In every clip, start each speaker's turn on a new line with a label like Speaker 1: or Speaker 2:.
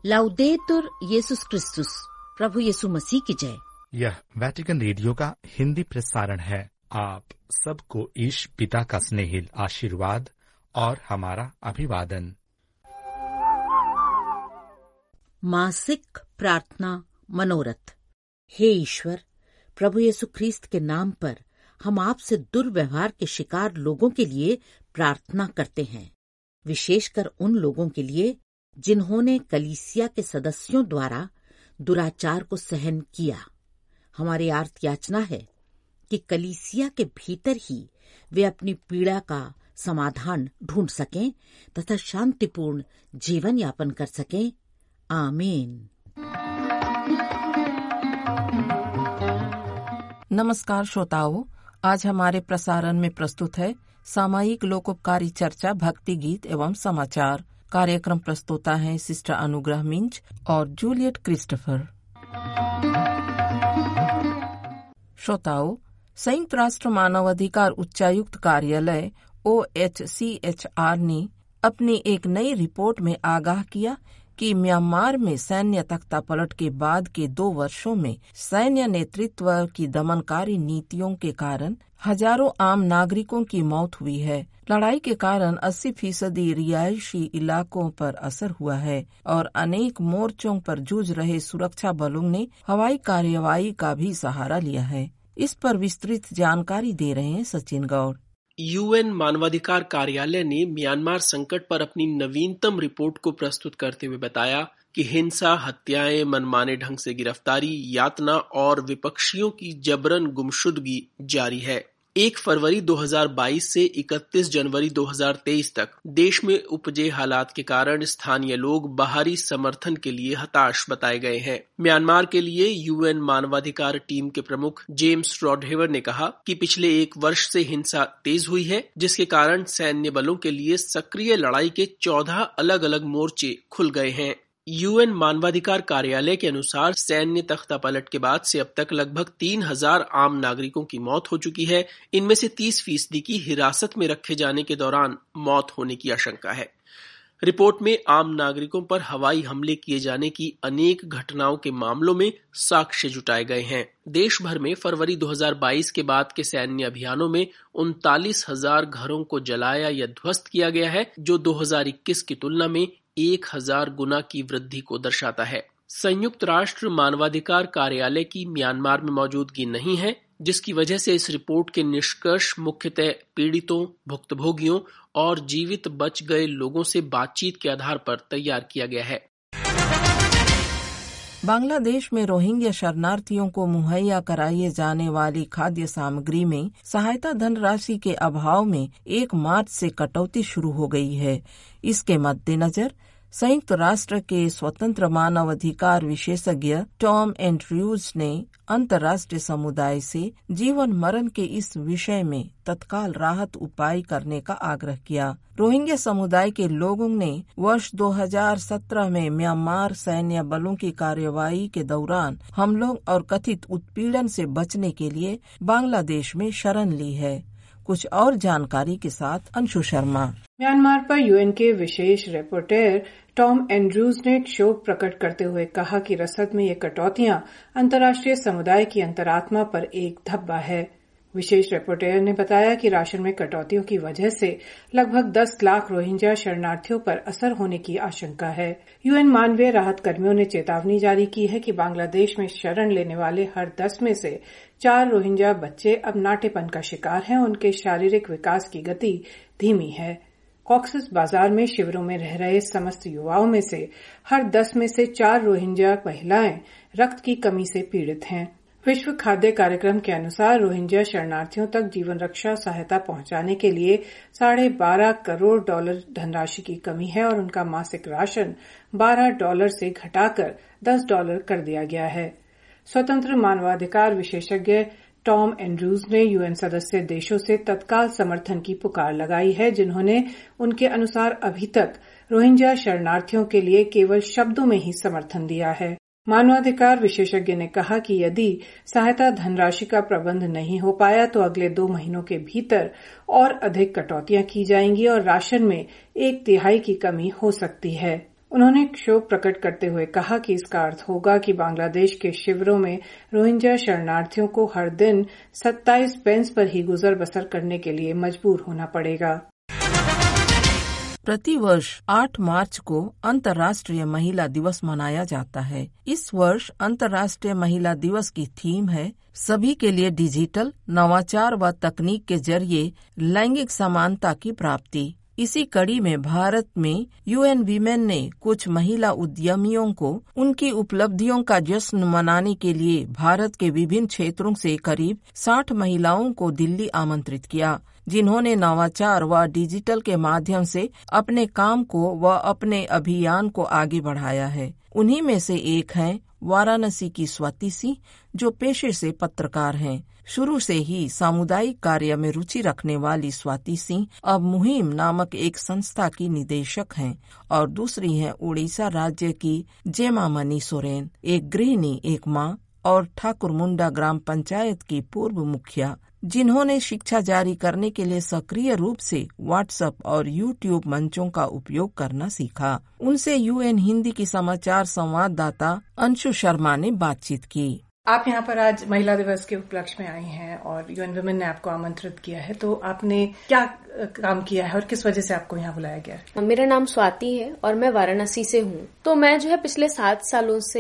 Speaker 1: लाउदेतुर येसुस क्रिस्तुस, प्रभु यीशु मसीह की जय।
Speaker 2: यह वेटिकन रेडियो का हिंदी प्रसारण है। आप सबको ईश पिता का स्नेहिल आशीर्वाद और हमारा अभिवादन।
Speaker 1: मासिक प्रार्थना मनोरथ। हे ईश्वर, प्रभु यीशु ख्रीस्त के नाम पर हम आपसे दुर्व्यवहार के शिकार लोगों के लिए प्रार्थना करते हैं, विशेषकर उन लोगों के लिए जिन्होंने कलीसिया के सदस्यों द्वारा दुराचार को सहन किया। हमारी आर्त याचना है कि कलीसिया के भीतर ही वे अपनी पीड़ा का समाधान ढूंढ सकें तथा शांतिपूर्ण जीवन यापन कर सकें। आमीन।
Speaker 3: नमस्कार श्रोताओं, आज हमारे प्रसारण में प्रस्तुत है सामयिक लोकोपकारी चर्चा, भक्ति गीत एवं समाचार। कार्यक्रम प्रस्तुता है सिस्टर अनुग्रह मिंज और जूलियट क्रिस्टोफर। श्रोताओं, संयुक्त राष्ट्र मानवाधिकार उच्चायुक्त कार्यालय OHCHR ने अपनी एक नई रिपोर्ट में आगाह किया कि म्यांमार में सैन्य तख्तापलट के बाद के 2 वर्षों में सैन्य नेतृत्व की दमनकारी नीतियों के कारण हजारों आम नागरिकों की मौत हुई है। लड़ाई के कारण 80% रिहायशी इलाकों पर असर हुआ है और अनेक मोर्चों पर जूझ रहे सुरक्षा बलों ने हवाई कार्यवाही का भी सहारा लिया है। इस पर विस्तृत जानकारी दे रहे हैं सचिन गौड़।
Speaker 4: UN मानवाधिकार कार्यालय ने म्यांमार संकट पर अपनी नवीनतम रिपोर्ट को प्रस्तुत करते हुए बताया कि हिंसा, हत्याएं, मनमाने ढंग से गिरफ्तारी, यातना और विपक्षियों की जबरन गुमशुदगी जारी है। 1 फरवरी 2022 से 31 जनवरी 2023 तक देश में उपजे हालात के कारण स्थानीय लोग बाहरी समर्थन के लिए हताश बताए गए हैं। म्यांमार के लिए UN मानवाधिकार टीम के प्रमुख जेम्स रॉडहेवर ने कहा कि पिछले 1 वर्ष से हिंसा तेज हुई है, जिसके कारण सैन्य बलों के लिए सक्रिय लड़ाई के 14 अलग अलग मोर्चे खुल गए हैं। UN मानवाधिकार कार्यालय के अनुसार सैन्य तख्तापलट के बाद से अब तक लगभग 3000 आम नागरिकों की मौत हो चुकी है। इनमें से 30% की हिरासत में रखे जाने के दौरान मौत होने की आशंका है। रिपोर्ट में आम नागरिकों पर हवाई हमले किए जाने की अनेक घटनाओं के मामलों में साक्ष्य जुटाए गए हैं। देश भर में फरवरी 2022 के बाद के सैन्य अभियानों में 39,000 घरों को जलाया या ध्वस्त किया गया है, जो 2021 की तुलना में 1000 गुना की वृद्धि को दर्शाता है। संयुक्त राष्ट्र मानवाधिकार कार्यालय की म्यांमार में मौजूदगी नहीं है, जिसकी वजह से इस रिपोर्ट के निष्कर्ष मुख्यतः पीड़ितों, भुक्तभोगियों और जीवित बच गए लोगों से बातचीत के आधार पर तैयार किया गया है।
Speaker 3: बांग्लादेश में रोहिंग्या शरणार्थियों को मुहैया कराई जाने वाली खाद्य सामग्री में सहायता धनराशि के अभाव में 1 मार्च से कटौती शुरू हो गई है। इसके मद्देनजर संयुक्त राष्ट्र के स्वतंत्र मानवाधिकार विशेषज्ञ टॉम एंड्रयूज ने अंतर्राष्ट्रीय समुदाय से जीवन मरण के इस विषय में तत्काल राहत उपाय करने का आग्रह किया। रोहिंग्या समुदाय के लोगों ने वर्ष 2017 में म्यांमार सैन्य बलों की कार्यवाही के दौरान हमलों और कथित उत्पीड़न से बचने के लिए बांग्लादेश में शरण ली है। कुछ और जानकारी के साथ अंशु शर्मा।
Speaker 5: म्यांमार पर UN के विशेष रिपोर्टर टॉम एंड्रूज ने शोक प्रकट करते हुए कहा कि रसद में ये कटौतियां अंतर्राष्ट्रीय समुदाय की अंतरात्मा पर एक धब्बा है। विशेष रिपोर्टर ने बताया कि राशन में कटौतियों की वजह से लगभग 10 लाख रोहिंग्या शरणार्थियों पर असर होने की आशंका है। UN मानवीय राहत कर्मियों ने चेतावनी जारी की है कि बांग्लादेश में शरण लेने वाले हर 10 में से 4 रोहिंग्या बच्चे अब नाटेपन का शिकार हैं। उनके शारीरिक विकास की गति धीमी है। कॉक्सेस बाजार में शिविरों में रह रहे समस्त युवाओं में से हर 10 में से 4 रोहिंग्या महिलाएं रक्त की कमी से पीड़ित हैं। विश्व खाद्य कार्यक्रम के अनुसार रोहिंग्या शरणार्थियों तक जीवन रक्षा सहायता पहुंचाने के लिए $12.5 करोड़ धनराशि की कमी है और उनका मासिक राशन $12 से घटाकर $10 कर दिया गया है। स्वतंत्र मानवाधिकार विशेषज्ञ टॉम एंड्रूज ने UN सदस्य देशों से तत्काल समर्थन की पुकार लगाई है, जिन्होंने उनके अनुसार अभी तक रोहिंग्या शरणार्थियों के लिए केवल शब्दों में ही समर्थन दिया है। मानवाधिकार विशेषज्ञ ने कहा कि यदि सहायता धनराशि का प्रबंध नहीं हो पाया तो अगले 2 महीनों के भीतर और अधिक कटौतियां की जाएंगी और राशन में 1/3 की कमी हो सकती है। उन्होंने शोक प्रकट करते हुए कहा कि इसका अर्थ होगा कि बांग्लादेश के शिविरों में रोहिंग्या शरणार्थियों को हर दिन 27 पेंस पर ही गुजर बसर करने के लिए मजबूर होना पड़ेगा।
Speaker 3: प्रतिवर्ष 8 मार्च को अंतर्राष्ट्रीय महिला दिवस मनाया जाता है। इस वर्ष अंतर्राष्ट्रीय महिला दिवस की थीम है सभी के लिए डिजिटल नवाचार व तकनीक के जरिए लैंगिक समानता की प्राप्ति। इसी कड़ी में भारत में UN वीमेन ने कुछ महिला उद्यमियों को उनकी उपलब्धियों का जश्न मनाने के लिए भारत के विभिन्न क्षेत्रों से करीब 60 महिलाओं को दिल्ली आमंत्रित किया, जिन्होंने नवाचार व डिजिटल के माध्यम से अपने काम को व अपने अभियान को आगे बढ़ाया है। उन्हीं में से एक हैं वाराणसी की स्वाति सिंह, जो पेशे से पत्रकार हैं। शुरू से ही सामुदायिक कार्य में रुचि रखने वाली स्वाति सिंह अब मुहिम नामक एक संस्था की निदेशक हैं और दूसरी हैं उड़ीसा राज्य की जेमामनी सोरेन, एक गृहिणी, एक माँ और ठाकुर मुंडा ग्राम पंचायत की पूर्व मुखिया, जिन्होंने शिक्षा जारी करने के लिए सक्रिय रूप से व्हाट्सएप और यूट्यूब मंचों का उपयोग करना सीखा। उनसे UN हिंदी की समाचार संवाददाता अंशु शर्मा ने बातचीत की।
Speaker 5: आप यहाँ पर आज महिला दिवस के उपलक्ष्य में आई हैं और UN वीमेन ने आपको आमंत्रित किया है, तो आपने क्या काम किया है और किस वजह से आपको यहाँ बुलाया गया है?
Speaker 6: मेरा नाम स्वाति है और मैं वाराणसी से हूँ। तो मैं जो है पिछले 7 सालों से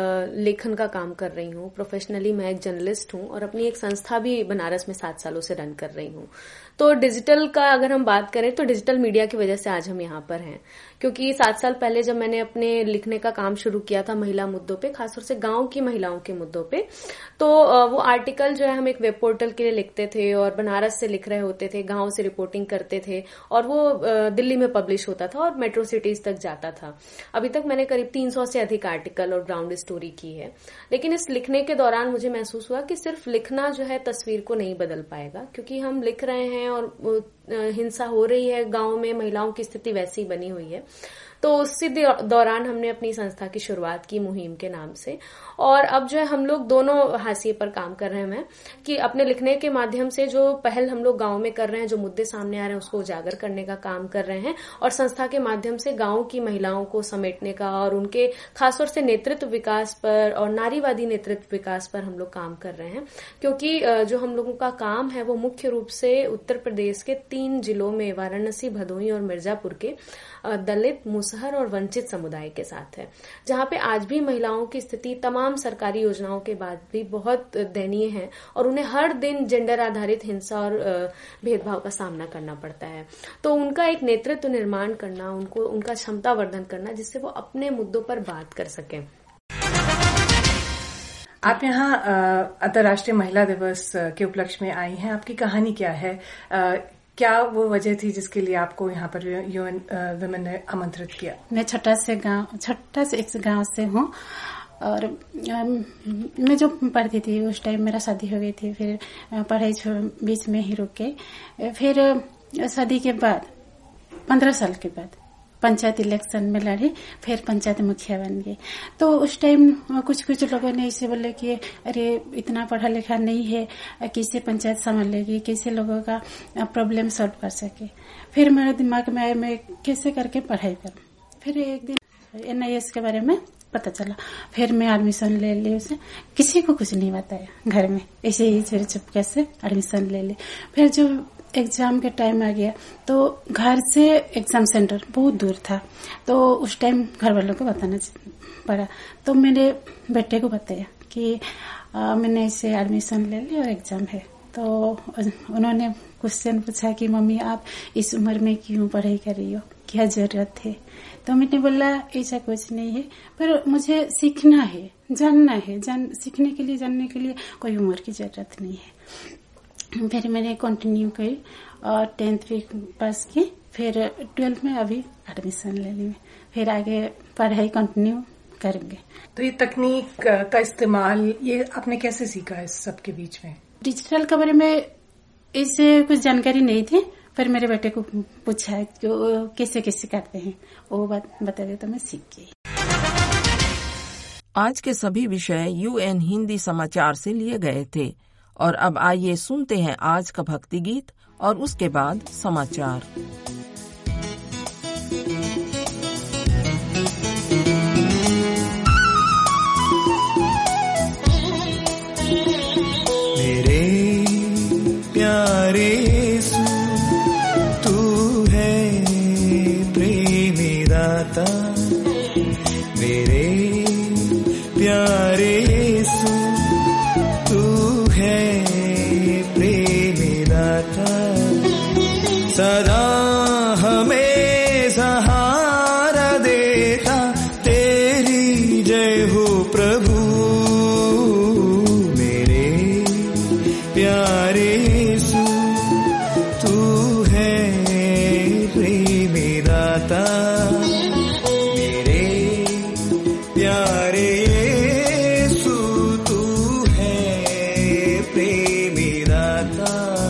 Speaker 6: लेखन का काम कर रही हूँ। प्रोफेशनली मैं एक जर्नलिस्ट हूँ और अपनी एक संस्था भी बनारस में 7 सालों से रन कर रही हूँ। तो डिजिटल का अगर हम बात करें तो डिजिटल मीडिया की वजह से आज हम यहाँ पर हैं, क्योंकि 7 साल पहले जब मैंने अपने लिखने का काम शुरू किया था महिला मुद्दों पे, खासतौर से गांव की महिलाओं के मुद्दों पे, तो वो आर्टिकल जो है हम एक वेब पोर्टल के लिए लिखते थे और बनारस से लिख रहे होते थे, गांव से रिपोर्टिंग करते थे और वो दिल्ली में पब्लिश होता था और मेट्रो सिटीज तक जाता था। अभी तक मैंने करीब 300 से अधिक आर्टिकल और ग्राउंड स्टोरी की है। लेकिन इस लिखने के दौरान मुझे महसूस हुआ कि सिर्फ लिखना जो है तस्वीर को नहीं बदल पाएगा, क्योंकि हम लिख रहे हैं और हिंसा हो रही है, गांव में महिलाओं की स्थिति वैसी ही बनी हुई है। तो उसी दौरान हमने अपनी संस्था की शुरुआत की मुहिम के नाम से, और अब जो है हम लोग दोनों हाशिए पर काम कर रहे हैं कि अपने लिखने के माध्यम से जो पहल हम लोग गांव में कर रहे हैं, जो मुद्दे सामने आ रहे हैं उसको उजागर करने का काम कर रहे हैं, और संस्था के माध्यम से गांव की महिलाओं को समेटने का और उनके खासतौर से नेतृत्व विकास पर और नारीवादी नेतृत्व विकास पर हम लोग काम कर रहे हैं। क्योंकि जो हम लोगों का काम है वो मुख्य रूप से उत्तर प्रदेश के 3 जिलों में वाराणसी, भदोही और मिर्जापुर के दलित, मुसहर और वंचित समुदाय के साथ है, जहां पे आज भी महिलाओं की स्थिति तमाम सरकारी योजनाओं के बाद भी बहुत दयनीय है और उन्हें हर दिन जेंडर आधारित हिंसा और भेदभाव का सामना करना पड़ता है। तो उनका एक नेतृत्व निर्माण करना, उनको उनका क्षमता वर्धन करना, जिससे वो अपने मुद्दों पर बात कर सकें।
Speaker 5: आप यहाँ अंतर्राष्ट्रीय महिला दिवस के उपलक्ष्य में आई हैं, आपकी कहानी क्या है? क्या वो वजह थी जिसके लिए आपको यहाँ पर UN वीमेन ने आमंत्रित किया?
Speaker 7: मैं छोटा से एक गांव से हूँ और मैं जो पढ़ती थी उस टाइम मेरा शादी हो गई थी, फिर पढ़ाई बीच में ही रुक गई। फिर शादी के बाद 15 साल के बाद पंचायत इलेक्शन में लड़ी, फिर पंचायत मुखिया बन गई। तो उस टाइम कुछ लोगों ने इसे बोले कि अरे इतना पढ़ा लिखा नहीं है, कैसे पंचायत संभाल लेगी, कैसे लोगों का प्रॉब्लम सॉल्व कर सके। फिर मेरे दिमाग में आया मैं कैसे करके पढ़ाई करूं। फिर एक दिन NIS के बारे में पता चला, फिर मैं एडमिशन ले ली। उसे किसी को कुछ नहीं बताया, घर में ऐसे ही चोरी चुपके से एडमिशन ले ली। फिर जब एग्जाम के टाइम आ गया तो घर से एग्जाम सेंटर बहुत दूर था, तो उस टाइम घर वालों को बताना पड़ा। तो मेरे बेटे को बताया कि मैंने इसे एडमिशन ले ली और एग्जाम है। तो उन्होंने क्वेश्चन पूछा कि मम्मी आप इस उम्र में क्यों पढ़ाई कर रही हो, क्या जरूरत है? तो मैंने बोला ऐसा कुछ नहीं है, पर मुझे सीखना है, जानना है, सीखने के लिए, जानने के लिए कोई उम्र की जरूरत नहीं है। फिर मैंने कंटिन्यू की और 10th भी पास की, फिर 12th में अभी एडमिशन ले ली, फिर आगे पढ़ाई कंटिन्यू करेंगे।
Speaker 5: तो ये तकनीक का इस्तेमाल ये आपने कैसे सीखा है सब के बीच में?
Speaker 7: डिजिटल के बारे में इससे कुछ जानकारी नहीं थी, फिर मेरे बेटे को पूछा कि कैसे कैसे करते हैं, वो बात बता दे तो मैं सीख गई।
Speaker 3: आज के सभी विषय UN हिंदी समाचार से लिए गए थे, और अब आइए सुनते हैं आज का भक्ति गीत और उसके बाद समाचार।
Speaker 8: सदा हमें सहारा देता, तेरी जय हो प्रभु। मेरे प्यारे यीशु तू है प्रेमी दाता, मेरे प्यारे यीशु तू है प्रेमी दाता।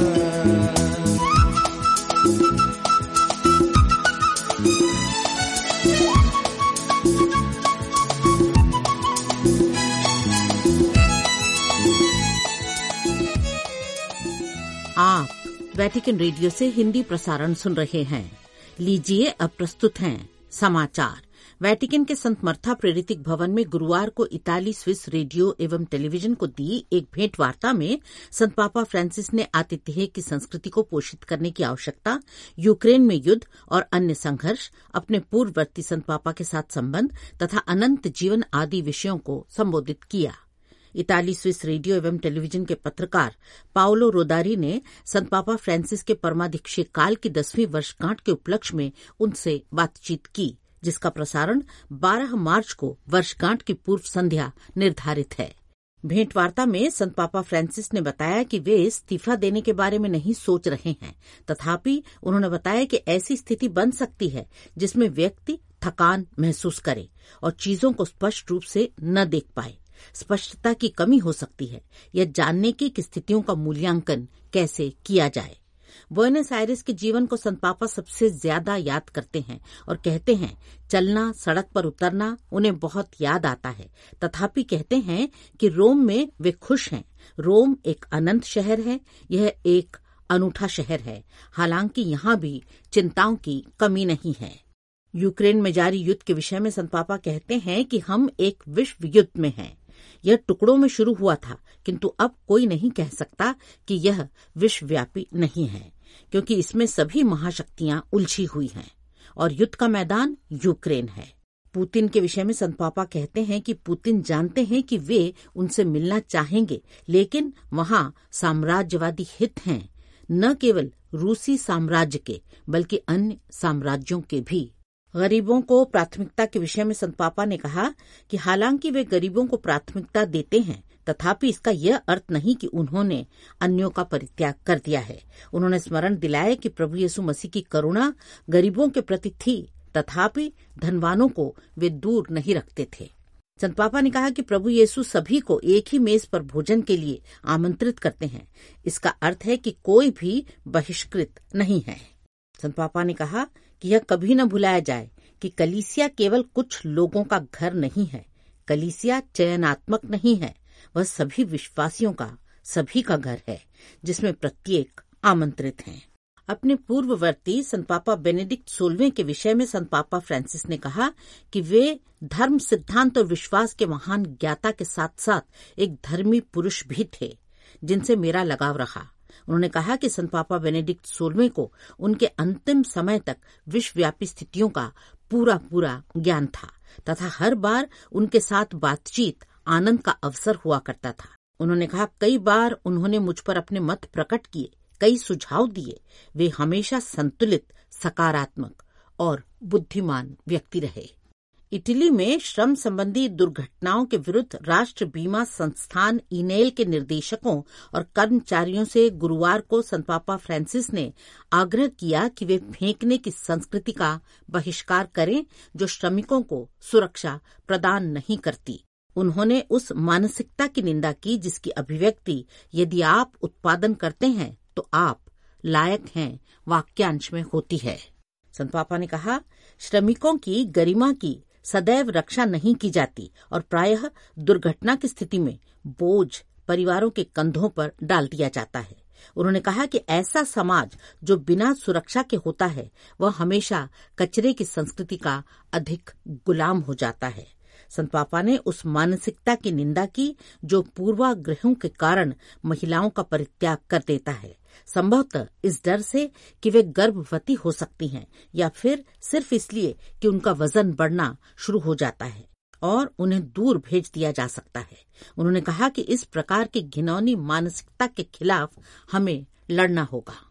Speaker 1: आप वेटिकन रेडियो से हिंदी प्रसारण सुन रहे हैं। लीजिए अब प्रस्तुत हैं समाचार। वेटिकन के संत मर्था प्रेरितिक भवन में गुरुवार को इताली स्विस रेडियो एवं टेलीविजन को दी एक भेंट वार्ता में संत पापा फ्रांसिस ने आतिथ्य की संस्कृति को पोषित करने की आवश्यकता, यूक्रेन में युद्ध और अन्य संघर्ष, अपने पूर्ववर्ती संत पापा के साथ संबंध तथा अनंत जीवन आदि विषयों को संबोधित किया। इताली स्विस रेडियो एवं टेलीविजन के पत्रकार पाओलो रोदारी ने संत पापा फ्रांसिस के परमाधिक्षेय काल की 10वीं वर्षगांठ के उपलक्ष्य में उनसे बातचीत की, जिसका प्रसारण 12 मार्च को वर्षगांठ की पूर्व संध्या निर्धारित है। भेंटवार्ता में संत पापा फ्रांसिस ने बताया कि वे इस्तीफा देने के बारे में नहीं सोच रहे हैं, तथापि उन्होंने बताया कि ऐसी स्थिति बन सकती है जिसमें व्यक्ति थकान महसूस करे और चीजों को स्पष्ट रूप से न देख पाए। स्पष्टता की कमी हो सकती है या जानने की कि स्थितियों का मूल्यांकन कैसे किया जाए। बुएनस आयरेस के जीवन को संत पापा सबसे ज्यादा याद करते हैं और कहते हैं चलना, सड़क पर उतरना उन्हें बहुत याद आता है, तथापि कहते हैं कि रोम में वे खुश हैं। रोम एक अनंत शहर है, यह एक अनूठा शहर है, हालांकि यहाँ भी चिंताओं की कमी नहीं है। यूक्रेन में जारी युद्ध के विषय में संत पापा कहते हैं कि हम एक विश्व युद्ध में हैं। यह टुकड़ों में शुरू हुआ था, किंतु अब कोई नहीं कह सकता कि यह विश्वव्यापी नहीं है, क्योंकि इसमें सभी महाशक्तियां उलझी हुई हैं और युद्ध का मैदान यूक्रेन है। पुतिन के विषय में संत पापा कहते हैं कि पुतिन जानते हैं कि वे उनसे मिलना चाहेंगे, लेकिन वहां साम्राज्यवादी हित हैं, न केवल रूसी साम्राज्य के बल्कि अन्य साम्राज्यों के भी। गरीबों को प्राथमिकता के विषय में संत पापा ने कहा कि हालांकि वे गरीबों को प्राथमिकता देते हैं, तथापि इसका यह अर्थ नहीं कि उन्होंने अन्यों का परित्याग कर दिया है। उन्होंने स्मरण दिलाया कि प्रभु यीशु मसीह की करुणा गरीबों के प्रति थी, तथापि धनवानों को वे दूर नहीं रखते थे। संत पापा ने कहा कि प्रभु यीशु सभी को एक ही मेज पर भोजन के लिए आमंत्रित करते हैं। इसका अर्थ है कि कोई भी बहिष्कृत नहीं है। संत पापा ने कहा कि यह कभी न भुलाया जाए कि कलीसिया केवल कुछ लोगों का घर नहीं है। कलीसिया चयनात्मक नहीं है, वह सभी विश्वासियों का, सभी का घर है, जिसमें प्रत्येक आमंत्रित हैं। अपने पूर्ववर्ती संत पापा बेनेडिक्ट 16वें के विषय में संत पापा फ्रांसिस ने कहा कि वे धर्म, सिद्धांत और विश्वास के महान ज्ञाता के साथ साथ एक धर्मी पुरुष भी थे, जिनसे मेरा लगाव रहा। उन्होंने कहा कि संत पापा बेनेडिक्ट 16वें को उनके अंतिम समय तक विश्वव्यापी स्थितियों का पूरा ज्ञान था तथा हर बार उनके साथ बातचीत आनंद का अवसर हुआ करता था। उन्होंने कहा कई बार उन्होंने मुझ पर अपने मत प्रकट किए, कई सुझाव दिए। वे हमेशा संतुलित, सकारात्मक और बुद्धिमान व्यक्ति रहे। इटली में श्रम संबंधी दुर्घटनाओं के विरुद्ध राष्ट्र बीमा संस्थान इनेल के निर्देशकों और कर्मचारियों से गुरुवार को संत पापा फ्रांसिस ने आग्रह किया कि वे फेंकने की संस्कृति का बहिष्कार करें जो श्रमिकों को सुरक्षा प्रदान नहीं करती। उन्होंने उस मानसिकता की निंदा की जिसकी अभिव्यक्ति यदि आप उत्पादन करते हैं तो आप लायक हैं वाक्यांश में होती है। संत पापा ने कहा श्रमिकों की गरिमा की सदैव रक्षा नहीं की जाती और प्रायः दुर्घटना की स्थिति में बोझ परिवारों के कंधों पर डाल दिया जाता है। उन्होंने कहा कि ऐसा समाज जो बिना सुरक्षा के होता है वह हमेशा कचरे की संस्कृति का अधिक गुलाम हो जाता है। संत पापा ने उस मानसिकता की निंदा की जो पूर्वाग्रहों के कारण महिलाओं का परित्याग कर देता है, संभवतः इस डर से कि वे गर्भवती हो सकती हैं या फिर सिर्फ इसलिए कि उनका वजन बढ़ना शुरू हो जाता है और उन्हें दूर भेज दिया जा सकता है। उन्होंने कहा कि इस प्रकार की घिनौनी मानसिकता के खिलाफ हमें लड़ना होगा।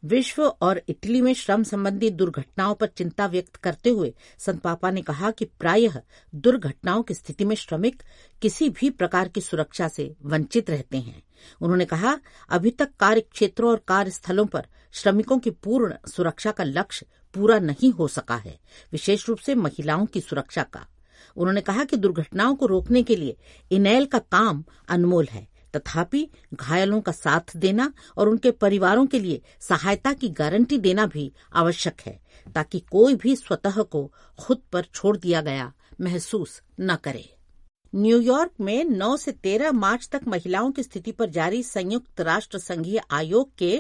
Speaker 1: विश्व और इटली में श्रम संबंधी दुर्घटनाओं पर चिंता व्यक्त करते हुए संत पापा ने कहा कि प्रायः दुर्घटनाओं की स्थिति में श्रमिक किसी भी प्रकार की सुरक्षा से वंचित रहते हैं। उन्होंने कहा, अभी तक कार्य क्षेत्रों और कार्यस्थलों पर श्रमिकों की पूर्ण सुरक्षा का लक्ष्य पूरा नहीं हो सका है, विशेष रूप से महिलाओं की सुरक्षा का। उन्होंने कहा कि दुर्घटनाओं को रोकने के लिए इनेल का काम अनमोल है, तथापि घायलों का साथ देना और उनके परिवारों के लिए सहायता की गारंटी देना भी आवश्यक है, ताकि कोई भी स्वतः को खुद पर छोड़ दिया गया महसूस न करे। न्यूयॉर्क में 9 से 13 मार्च तक महिलाओं की स्थिति पर जारी संयुक्त राष्ट्र संघीय आयोग के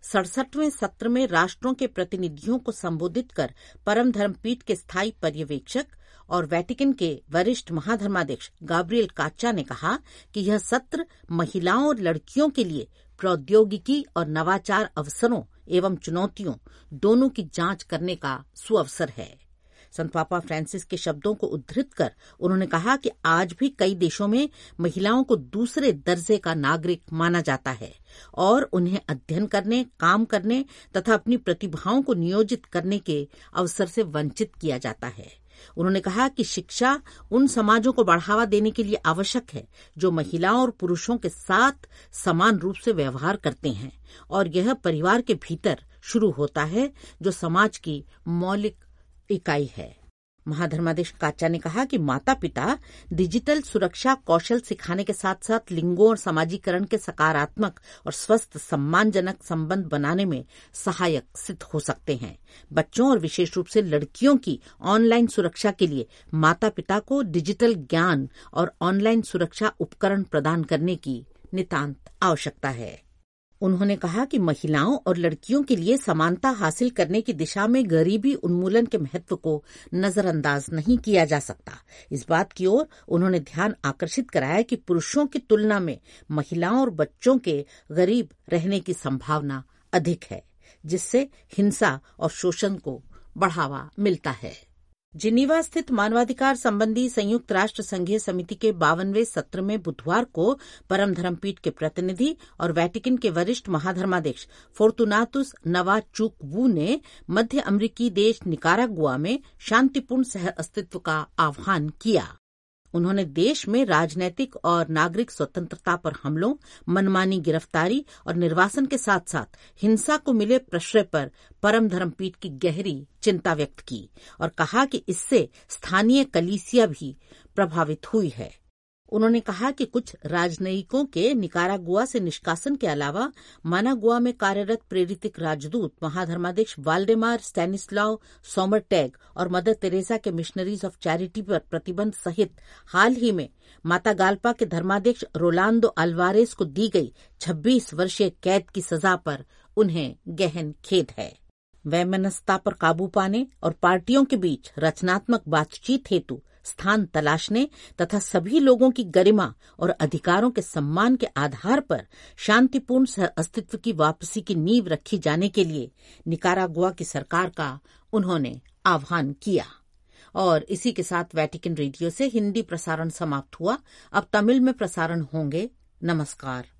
Speaker 1: 67वें सत्र में राष्ट्रों के प्रतिनिधियों को संबोधित कर परम धर्मपीठ के स्थायी पर्यवेक्षक और वेटिकन के वरिष्ठ महाधर्माध्यक्ष गाब्रिएल काच्चा ने कहा कि यह सत्र महिलाओं और लड़कियों के लिए प्रौद्योगिकी और नवाचार अवसरों एवं चुनौतियों दोनों की जांच करने का सुअवसर है। संत पापा फ्रांसिस के शब्दों को उद्धृत कर उन्होंने कहा कि आज भी कई देशों में महिलाओं को दूसरे दर्जे का नागरिक माना जाता है और उन्हें अध्ययन करने, काम करने तथा अपनी प्रतिभाओं को नियोजित करने के अवसर से वंचित किया जाता है। उन्होंने कहा कि शिक्षा उन समाजों को बढ़ावा देने के लिए आवश्यक है जो महिलाओं और पुरुषों के साथ समान रूप से व्यवहार करते हैं, और यह परिवार के भीतर शुरू होता है जो समाज की मौलिक इकाई है। महाधर्माध्यक्ष काच्चा ने कहा कि माता पिता डिजिटल सुरक्षा कौशल सिखाने के साथ साथ लिंगों और समाजीकरण के सकारात्मक और स्वस्थ सम्मानजनक संबंध बनाने में सहायक सिद्ध हो सकते हैं। बच्चों और विशेष रूप से लड़कियों की ऑनलाइन सुरक्षा के लिए माता पिता को डिजिटल ज्ञान और ऑनलाइन सुरक्षा उपकरण प्रदान करने की नितांत आवश्यकता है। उन्होंने कहा कि महिलाओं और लड़कियों के लिए समानता हासिल करने की दिशा में गरीबी उन्मूलन के महत्व को नजरअंदाज नहीं किया जा सकता। इस बात की ओर उन्होंने ध्यान आकर्षित कराया कि पुरुषों की तुलना में महिलाओं और बच्चों के गरीब रहने की संभावना अधिक है, जिससे हिंसा और शोषण को बढ़ावा मिलता है। जिनीवा स्थित मानवाधिकार संबंधी संयुक्त राष्ट्र संघीय समिति के 52वें सत्र में बुधवार को परम धर्मपीठ के प्रतिनिधि और वेटिकन के वरिष्ठ महाधर्माध्यक्ष फोर्तुनातुस नवाचुकवू ने मध्य अमेरिकी देश निकारागुआ में शांतिपूर्ण सह अस्तित्व का आह्वान किया। उन्होंने देश में राजनैतिक और नागरिक स्वतंत्रता पर हमलों, मनमानी गिरफ्तारी और निर्वासन के साथ साथ हिंसा को मिले प्रश्रय पर परम धर्मपीठ की गहरी चिंता व्यक्त की और कहा कि इससे स्थानीय कलीसिया भी प्रभावित हुई है। उन्होंने कहा कि कुछ राजनयिकों के निकारागुआ से निष्कासन के अलावा मानागुआ में कार्यरत प्रेरितिक राजदूत महाधर्माध्यक्ष वाल्डेमार स्टैनिस्लाव सोमरटैग और मदर तेरेसा के मिशनरीज ऑफ चैरिटी पर प्रतिबंध सहित हाल ही में माता गाल्पा के धर्माध्यक्ष रोलांडो अल्वारेस को दी गई 26 वर्षीय कैद की सजा पर उन्हें गहन खेद है। वैमनस्यता पर काबू पाने और पार्टियों के बीच रचनात्मक बातचीत हेतु स्थान तलाशने तथा सभी लोगों की गरिमा और अधिकारों के सम्मान के आधार पर शांतिपूर्ण सह अस्तित्व की वापसी की नींव रखी जाने के लिए निकारागुआ की सरकार का उन्होंने आह्वान किया। और इसी के साथ वेटिकन रेडियो से हिंदी प्रसारण समाप्त हुआ। अब तमिल में प्रसारण होंगे। नमस्कार।